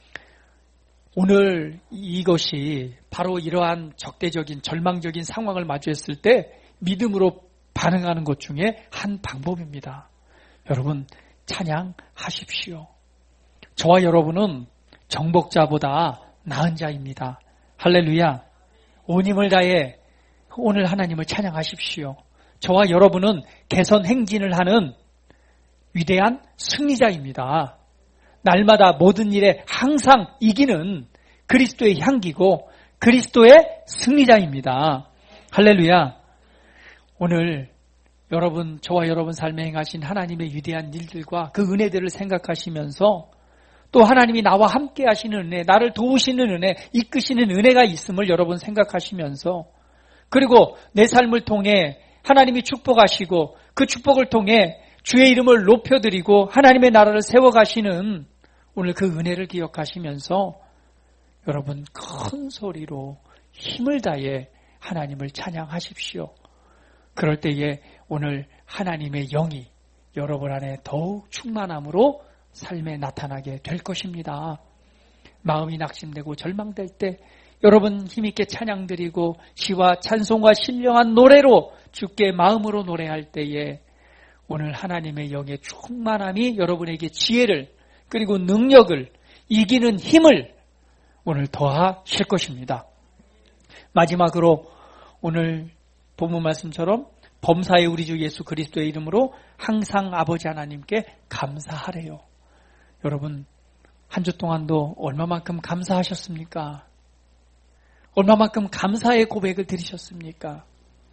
오늘 이것이 바로 이러한 적대적인 절망적인 상황을 마주했을 때 믿음으로 반응하는 것 중에 한 방법입니다. 여러분, 찬양하십시오. 저와 여러분은 정복자보다 나은 자입니다. 할렐루야. 온 힘을 다해 오늘 하나님을 찬양하십시오. 저와 여러분은 개선 행진을 하는 위대한 승리자입니다. 날마다 모든 일에 항상 이기는 그리스도의 향기고 그리스도의 승리자입니다. 할렐루야. 오늘 여러분, 저와 여러분 삶에 행하신 하나님의 위대한 일들과 그 은혜들을 생각하시면서 또 하나님이 나와 함께 하시는 은혜, 나를 도우시는 은혜, 이끄시는 은혜가 있음을 여러분 생각하시면서 그리고 내 삶을 통해 하나님이 축복하시고 그 축복을 통해 주의 이름을 높여드리고 하나님의 나라를 세워가시는 오늘 그 은혜를 기억하시면서 여러분 큰 소리로 힘을 다해 하나님을 찬양하십시오. 그럴 때에 오늘 하나님의 영이 여러분 안에 더욱 충만함으로 삶에 나타나게 될 것입니다. 마음이 낙심되고 절망될 때 여러분 힘있게 찬양드리고 시와 찬송과 신령한 노래로 주께 마음으로 노래할 때에 오늘 하나님의 영의 충만함이 여러분에게 지혜를 그리고 능력을 이기는 힘을 오늘 더하실 것입니다. 마지막으로 오늘 본문 말씀처럼 범사의 우리 주 예수 그리스도의 이름으로 항상 아버지 하나님께 감사하래요. 여러분 한 주 동안도 얼마만큼 감사하셨습니까? 얼마만큼 감사의 고백을 드리셨습니까?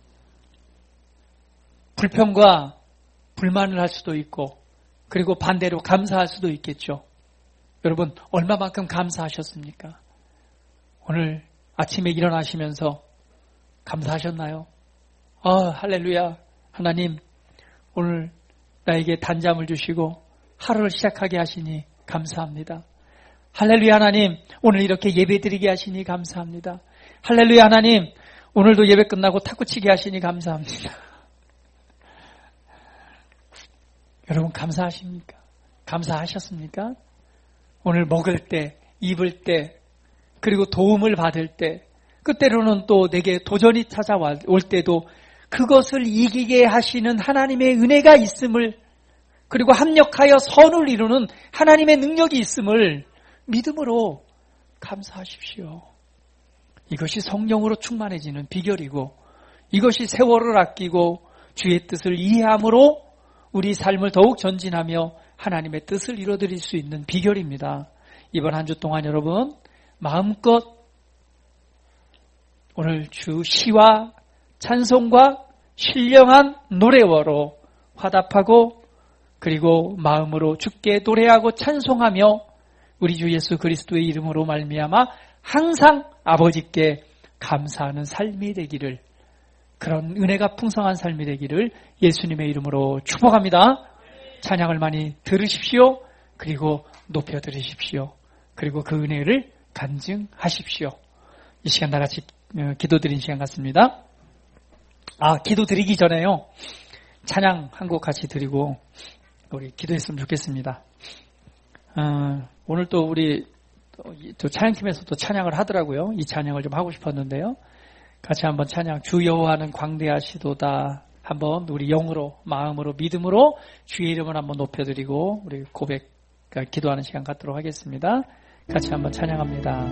불평과 불만을 할 수도 있고 그리고 반대로 감사할 수도 있겠죠. 여러분 얼마만큼 감사하셨습니까? 오늘 아침에 일어나시면서 감사하셨나요? 아, 할렐루야. 하나님 오늘 나에게 단잠을 주시고 하루를 시작하게 하시니 감사합니다. 할렐루야. 하나님 오늘 이렇게 예배드리게 하시니 감사합니다. 할렐루야. 하나님 오늘도 예배 끝나고 탁구치게 하시니 감사합니다. 여러분 감사하십니까? 감사하셨습니까? 오늘 먹을 때, 입을 때, 그리고 도움을 받을 때, 끝때로는 또 내게 도전이 찾아올 때도 그것을 이기게 하시는 하나님의 은혜가 있음을, 그리고 합력하여 선을 이루는 하나님의 능력이 있음을 믿음으로 감사하십시오. 이것이 성령으로 충만해지는 비결이고, 이것이 세월을 아끼고 주의 뜻을 이해함으로 우리 삶을 더욱 전진하며 하나님의 뜻을 이루어드릴 수 있는 비결입니다. 이번 한 주 동안 여러분 마음껏 오늘 주 시와 찬송과 신령한 노래어로 화답하고 그리고 마음으로 주께 노래하고 찬송하며 우리 주 예수 그리스도의 이름으로 말미암아 항상 아버지께 감사하는 삶이 되기를, 그런 은혜가 풍성한 삶이 되기를 예수님의 이름으로 축복합니다. 찬양을 많이 들으십시오. 그리고 높여드리십시오. 그리고 그 은혜를 간증하십시오. 이 시간 다 같이 기도드린 시간 같습니다. 아, 기도드리기 전에요. 찬양 한 곡 같이 드리고 우리 기도했으면 좋겠습니다. 어, 오늘 또 우리 또 찬양팀에서 또 찬양을 하더라고요. 이 찬양을 좀 하고 싶었는데요. 같이 한번 찬양, 주 여호와는 광대하시도다. 한번 우리 영으로, 마음으로, 믿음으로 주의 이름을 한번 높여드리고 우리 고백, 기도하는 시간 갖도록 하겠습니다. 같이 한번 찬양합니다.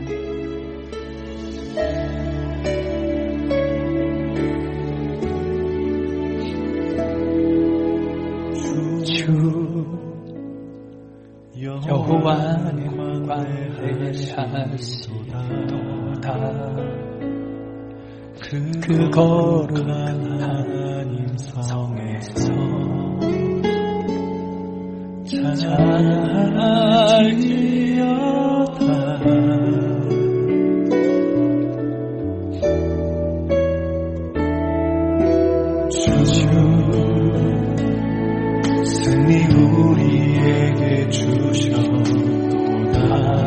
주 여호와는 광대하시도다. 그 거룩한 하나님 성에서 찬양할지어다. 주 승리 우리에게 주셨도다.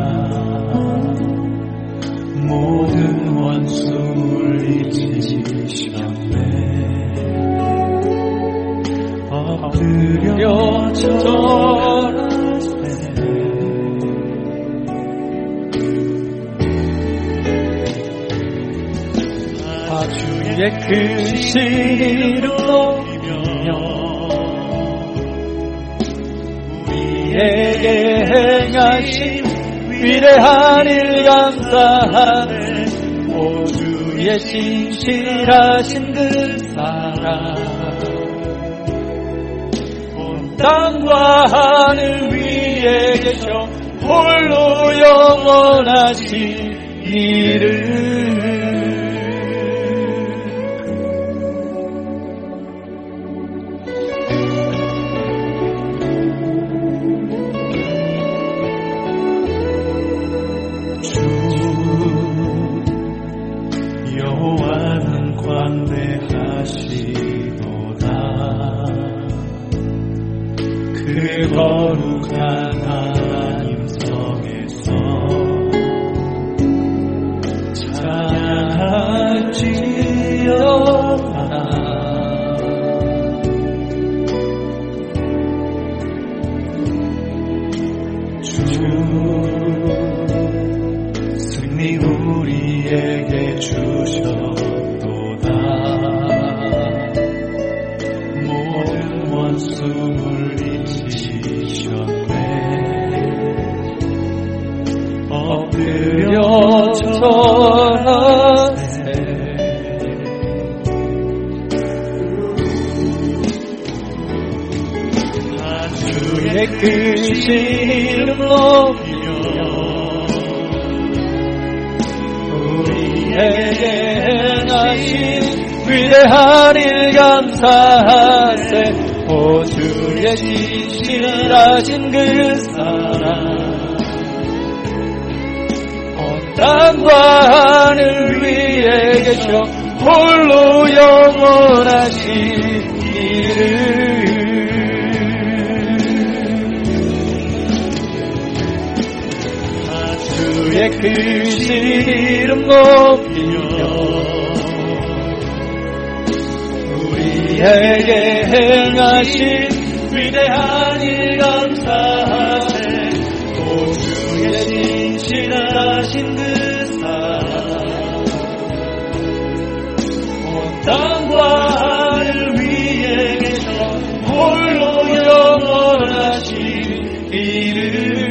모든 원수 물리치셨네. 엎드려 절하세. 아, 주의 크신 이름 높이며 우리에게 행하신 위대한 일 감사하네. 오 주의 신실하신 그 사랑 온 땅과 하늘 위에 계셔 홀로 영원하신 이름. 여호와는 광대하시도다. 그 거룩한 하나님 성에서 드려 전하세. 주의 크신 이름 높이며 우리에게 행하신 위대한 일 감사하세. 오 주의 진실하신 그 사랑 온 땅과 하늘 위에 계셔 홀로 영원하신 이름. 주의 크신 이름 높이며 우리에게 행하신 위대한 일 감사하세. 오 주의 진실하신 그 사랑 온 땅과 하늘 위에 계셔 홀로 영원하신 이름.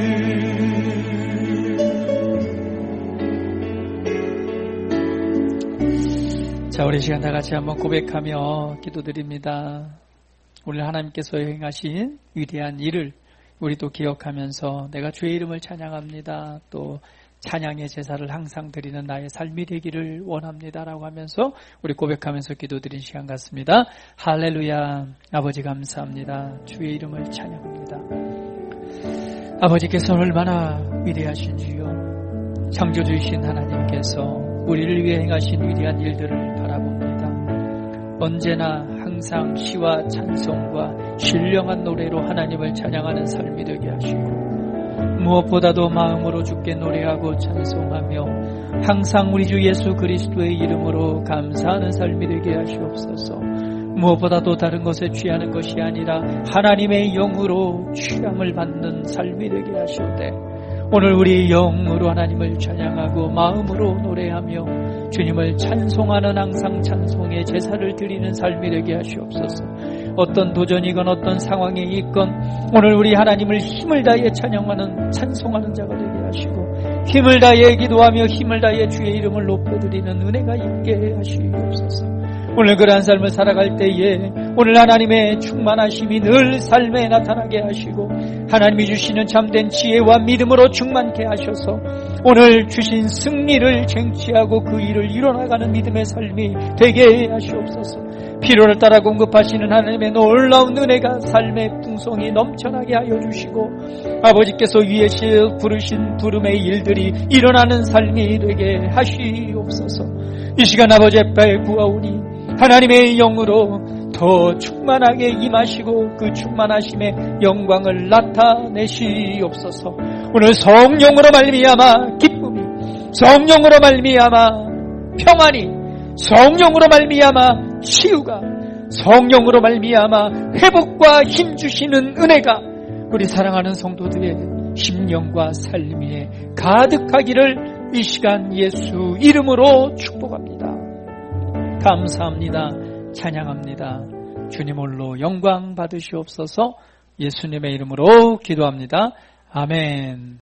자, 우리 시간 다 같이 한번 고백하며 기도드립니다. 오늘 하나님께서 행하신 위대한 일을 우리도 기억하면서 내가 주의 이름을 찬양합니다. 또 찬양의 제사를 항상 드리는 나의 삶이 되기를 원합니다라고 하면서 우리 고백하면서 기도드린 시간 같습니다. 할렐루야. 아버지 감사합니다. 주의 이름을 찬양합니다. 아버지께서 얼마나 위대하신지요. 창조주이신 하나님께서 우리를 위해 행하신 위대한 일들을 바라봅니다. 언제나 항상 시와 찬송과 신령한 노래로 하나님을 찬양하는 삶이 되게 하시고 무엇보다도 마음으로 주께 노래하고 찬송하며 항상 우리 주 예수 그리스도의 이름으로 감사하는 삶이 되게 하시옵소서. 무엇보다도 다른 것에 취하는 것이 아니라 하나님의 영으로 취함을 받는 삶이 되게 하시오되 오늘 우리 영으로 하나님을 찬양하고 마음으로 노래하며 주님을 찬송하는 항상 찬송의 제사를 드리는 삶이 되게 하시옵소서. 어떤 도전이건 어떤 상황에 있건 오늘 우리 하나님을 힘을 다해 찬양하는 찬송하는 자가 되게 하시고 힘을 다해 기도하며 힘을 다해 주의 이름을 높여드리는 은혜가 있게 하시옵소서. 오늘 그러한 삶을 살아갈 때에 오늘 하나님의 충만하심이 늘 삶에 나타나게 하시고 하나님이 주시는 참된 지혜와 믿음으로 충만케 하셔서 오늘 주신 승리를 쟁취하고 그 일을 이뤄나가는 믿음의 삶이 되게 하시옵소서. 필요를 따라 공급하시는 하나님의 놀라운 은혜가 삶의 풍성이 넘쳐나게 하여 주시고 아버지께서 위에 부르신 부름의 일들이 일어나는 삶이 되게 하시옵소서. 이 시간 아버지 앞에 구하오니 하나님의 영으로 더 충만하게 임하시고 그 충만하심의 영광을 나타내시옵소서. 오늘 성령으로 말미암아 기쁨이, 성령으로 말미암아 평안이, 성령으로 말미암아 치유가, 성령으로 말미암아 회복과 힘 주시는 은혜가 우리 사랑하는 성도들의 심령과 삶 위에 가득하기를 이 시간 예수 이름으로 축복합니다. 감사합니다. 찬양합니다. 주님 홀로 영광 받으시옵소서. 예수님의 이름으로 기도합니다. 아멘.